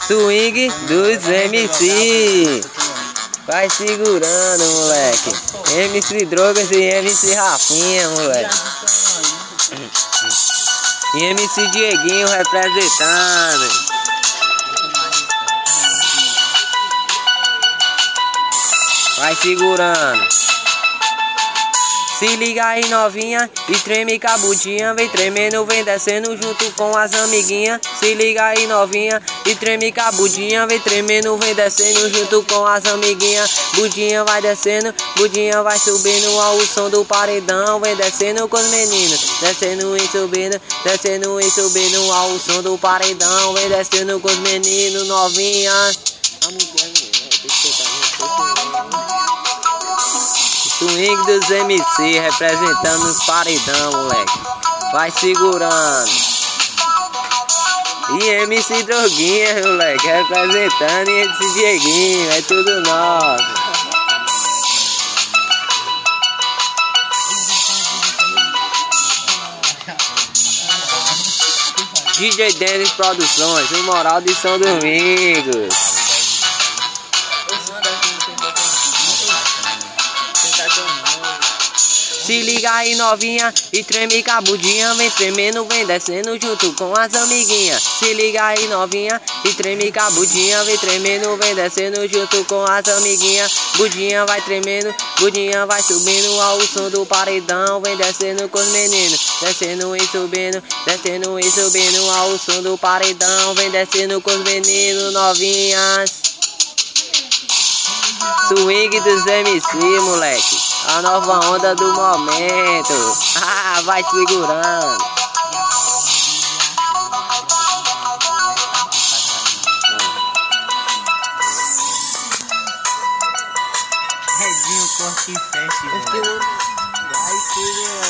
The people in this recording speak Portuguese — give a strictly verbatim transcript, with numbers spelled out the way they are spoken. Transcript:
Swing dos M C. Vai segurando, moleque. M C Drogas e M C Rafinha, moleque. E M C Dieguinho representando. Vai segurando. Se liga aí, novinha, e treme cabudinha. Vem tremendo, vem descendo junto com as amiguinhas. Se liga aí, novinha, e treme cabudinha. Vem tremendo, vem descendo junto com as amiguinhas. Budinha vai descendo, budinha vai subindo ao som do paredão. Vem descendo com os meninos, descendo e subindo, descendo e subindo ao som do paredão. Vem descendo com os meninos, novinhas. Swing dos M C representando os paredão, moleque. Vai segurando. E M C Droguinha, moleque, representando. E M C Dieguinho, é tudo nosso. D J Dennis Produções, o Moral de São Domingos. Se liga aí, novinha, e treme cabudinha. Vem tremendo, vem descendo junto com as amiguinhas. Se liga aí, novinha, e treme cabudinha. Vem tremendo, vem descendo junto com as amiguinhas. Budinha vai tremendo, budinha vai subindo ao som do paredão. Vem descendo com os meninos, descendo e subindo, descendo e subindo ao som do paredão. Vem descendo com os meninos, novinhas. Swing dos M C, moleque. A nova onda do momento. Ah, vai segurando. Redinho, corte e festival. Vai segurando.